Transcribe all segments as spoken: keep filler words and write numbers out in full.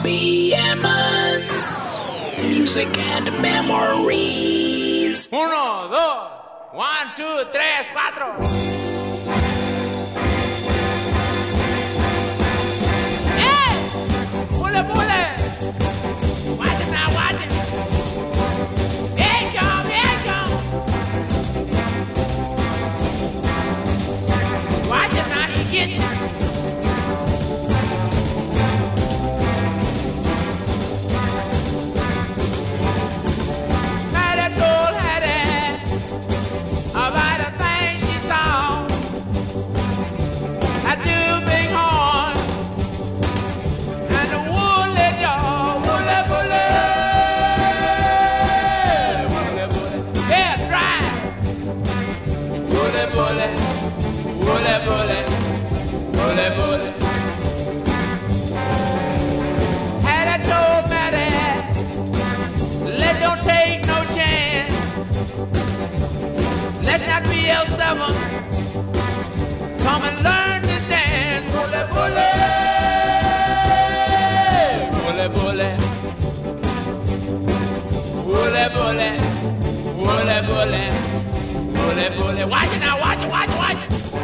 Bobby Emmons. Music and memories. Uno, dos, one, two, tres, cuatro. Hey! Pule, pule! Watch it now, watch it! Viejo, viejo! Watch it now, he gets you. Come and learn to dance, bully, bully, bully, bully, bully, bully, bully, bully, bully, bully. Watch it now, watch it, watch it, watch it.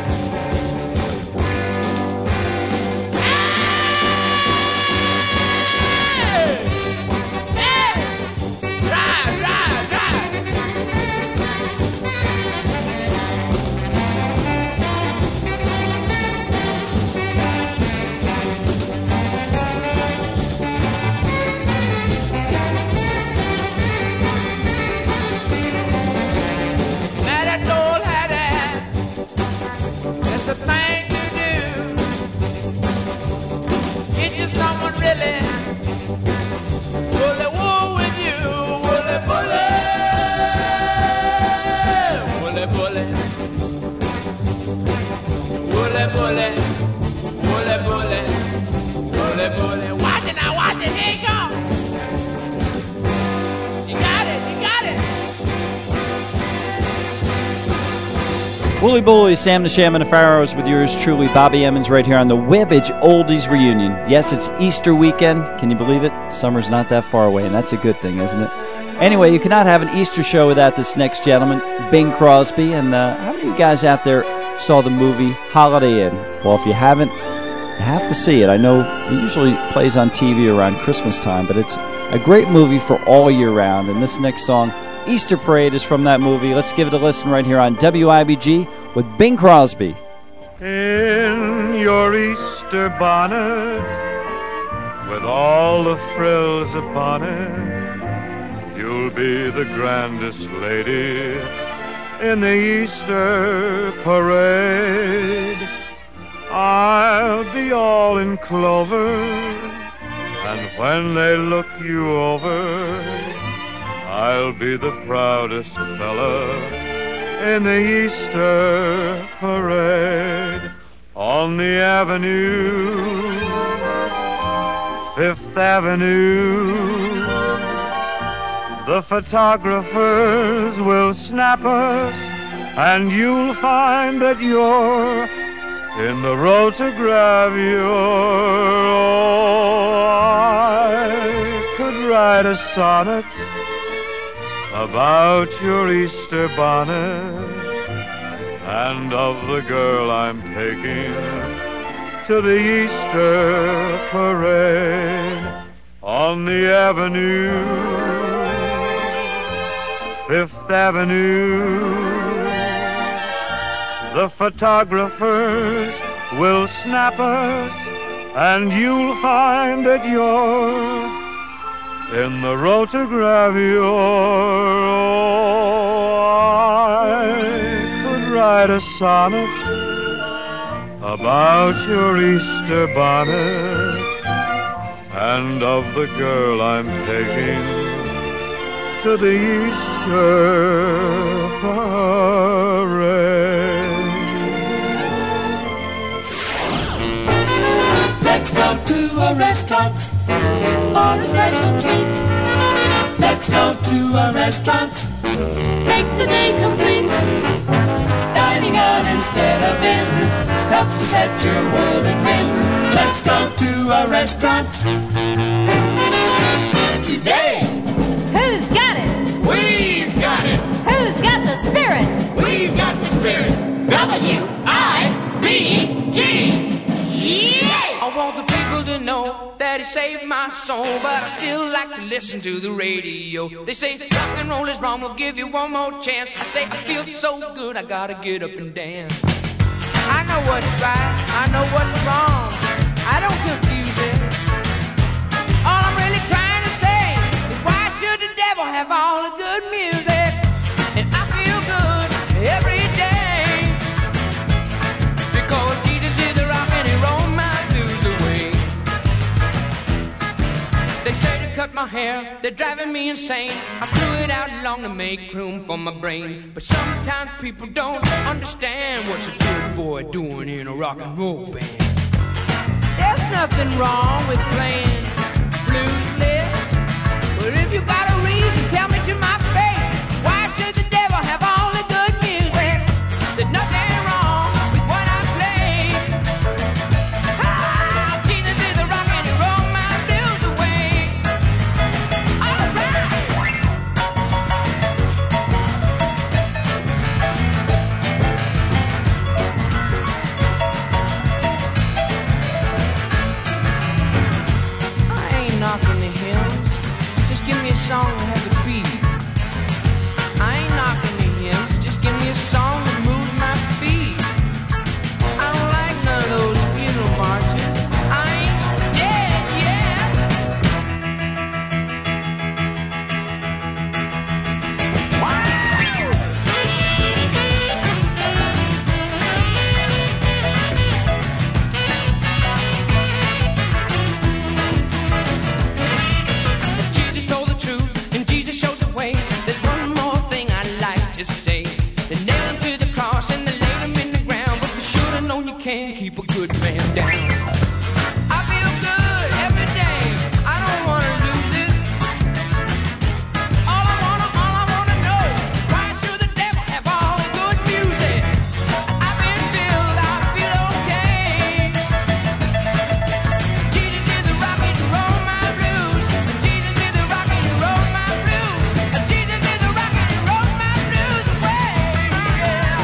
Wooly Bully, Sam the Sham and the Pharaohs with yours truly, Bobby Emmons, right here on the Webbage Oldies Reunion. Yes, it's Easter weekend. Can you believe it? Summer's not that far away, and that's a good thing, isn't it? Anyway, you cannot have an Easter show without this next gentleman, Bing Crosby. And uh, how many of you guys out there saw the movie Holiday Inn? Well, if you haven't, you have to see it. I know it usually plays on T V around Christmas time, but it's a great movie for all year round. And this next song, Easter Parade, is from that movie. Let's give it a listen right here on W I B G with Bing Crosby. In your Easter bonnet, with all the frills upon it, you'll be the grandest lady in the Easter parade. I'll be all in clover, and when they look you over, I'll be the proudest fella in the Easter parade. On the avenue, Fifth Avenue, the photographers will snap us, and you'll find that you're in the rotogravure. Oh, I could write a sonnet about your Easter bonnet and of the girl I'm taking to the Easter parade. On the avenue, Fifth Avenue, the photographers will snap us, and you'll find that you're in the rotogravure. Oh, I could write a sonnet about your Easter bonnet and of the girl I'm taking to the Easter parade. Let's go to a restaurant for a special treat. Let's go to a restaurant, make the day complete. Dining out instead of in helps to set your world agrin. Let's go to a restaurant. know that he saved my soul, but I still like to listen to the radio. They say rock and roll is wrong, we'll give you one more chance. I say I feel so good, I gotta get up and dance. I know what's right, I know what's wrong, I don't confuse it. All I'm really trying to say is why should the devil have all the good music? And I feel good every day, because Jesus is the rock and he rolled my blues away. They say to cut my hair, they're driving me insane. I blew it out long to make room for my brain. But sometimes people don't understand what's a good boy doing in a rock and roll band. There's nothing wrong with playing blues lips, but if you got a reason, tell me to my face. Why should the devil have all the good music? There's nothing wrong with what I play. Ah, Jesus is the rock and he rolled my blues away. All right. I ain't knocking the hills, just give me a song that has a beat. I ain't knocking the hymns, just give me a song that moves my feet. I don't like none of those funeral marches. I ain't dead yet. Jesus told the truth and Jesus shows the way. There's one more thing I'd like to say. They nailed him to the cross and they laid him in the ground, but you should have known you can't keep a good man down. I feel good every day, I don't wanna lose it. All I wanna, all I wanna know, why should the devil have all the good music? I've been filled, I feel okay. Jesus is the rock and roll my blues. Jesus is the rock and roll my blues. Jesus is the rock and roll my blues away. Yeah.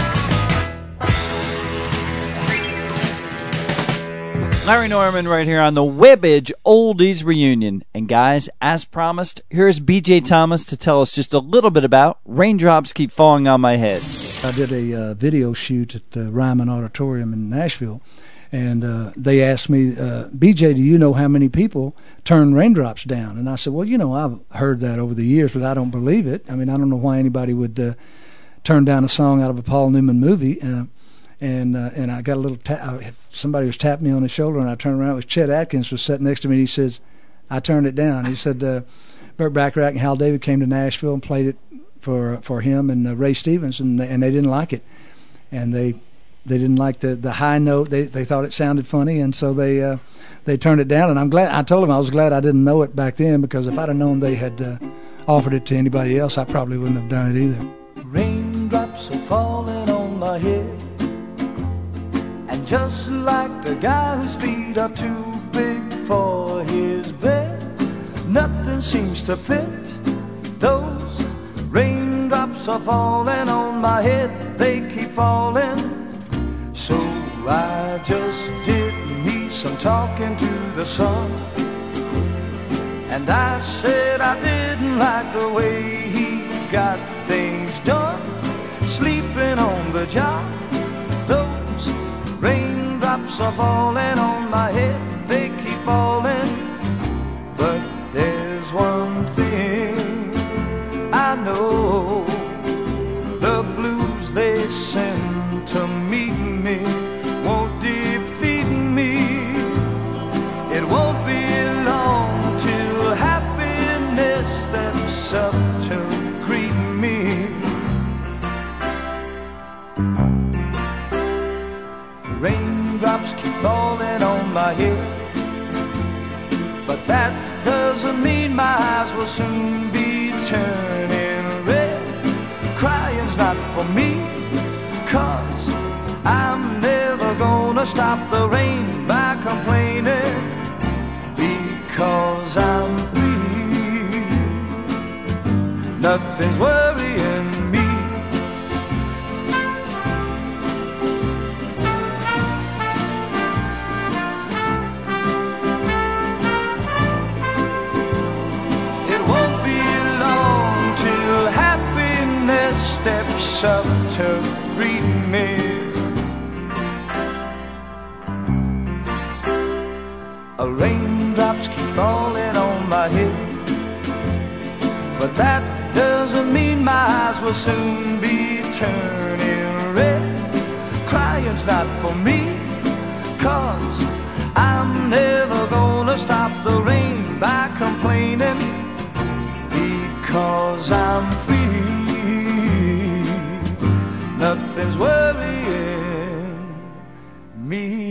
Larry Norman right here on the Webbage Oldies Reunion. And guys, as promised, here's B J Thomas to tell us just a little bit about Raindrops Keep Falling on My Head. I did a uh, video shoot at the Ryman Auditorium in Nashville, and uh, they asked me, uh, B J, do you know how many people turn raindrops down? And I said, well, you know, I've heard that over the years, but I don't believe it. I mean, I don't know why anybody would uh, turn down a song out of a Paul Newman movie. Uh, and uh, and I got a little, ta- somebody was tapping me on the shoulder, and I turned around. It was Chet Atkins was sitting next to me, and he says, I turned it down. He said, uh, Burt Bacharach and Hal David came to Nashville and played it for for him and uh, Ray Stevens, and they, and they didn't like it. And they they didn't like the, the high note. They they thought it sounded funny, and so they uh, they turned it down. And I'm glad. I told them I was glad I didn't know it back then, because if I'd have known they had uh, offered it to anybody else, I probably wouldn't have done it either. Raindrops are falling on my head, and just like the guy whose feet are too big for his bed, nothing seems to fit. Those raindrops are falling on my head, they keep falling. So I just did me some talking to the sun, and I said I didn't like the way he got things done, sleeping on the job. Those raindrops are falling on my head, they keep falling. But there's one thing I know, the blues they send to meet me won't defeat me. It won't be long till happiness steps up to greet me. Raindrops keep falling on my head, but that doesn't mean my eyes will soon be turning red. Crying's not for me, 'cause I'm never gonna stop the rain by complaining, because I'm free. Nothing's worrying me. up to greet me. Raindrops keep falling on my head, but that doesn't mean my eyes will soon be turning red. Crying's not for me, 'cause I'm never gonna stop the rain by complaining, because I'm free. Nothing's worrying me.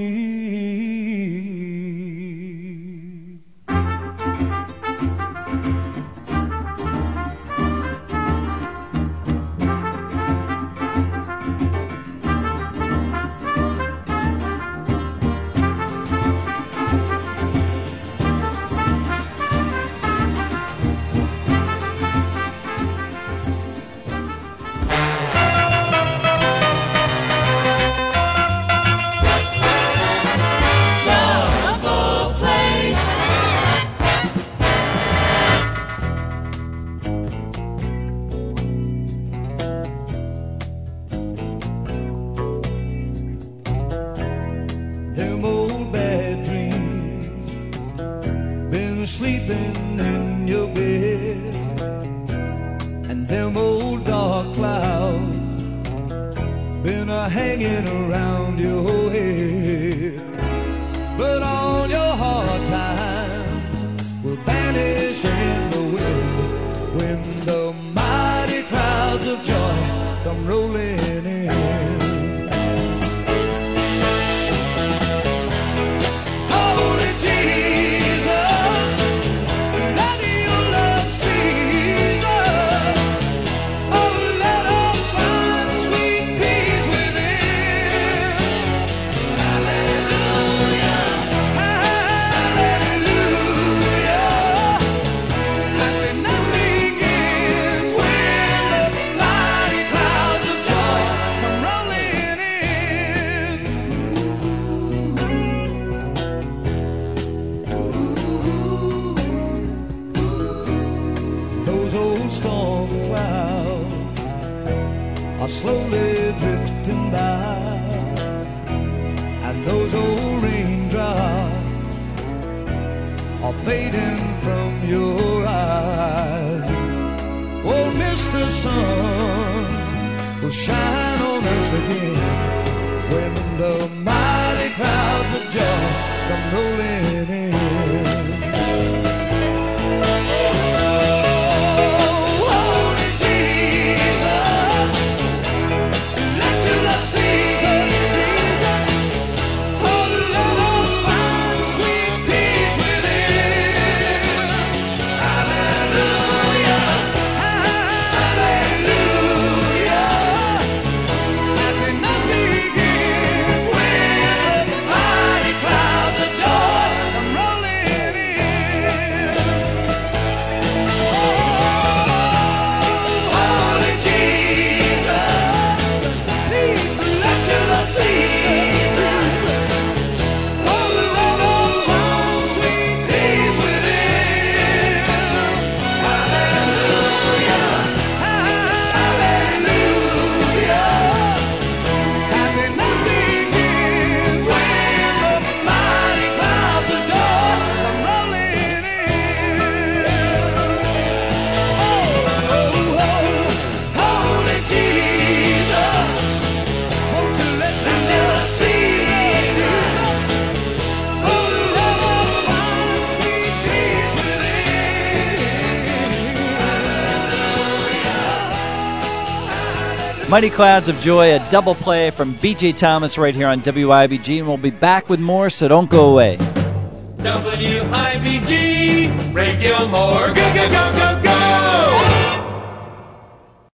Mighty Clouds of Joy, a double play from B J Thomas right here on W I B G, and we'll be back with more, so don't go away. W I B G, Ray Gilmore, go, go, go, go, go!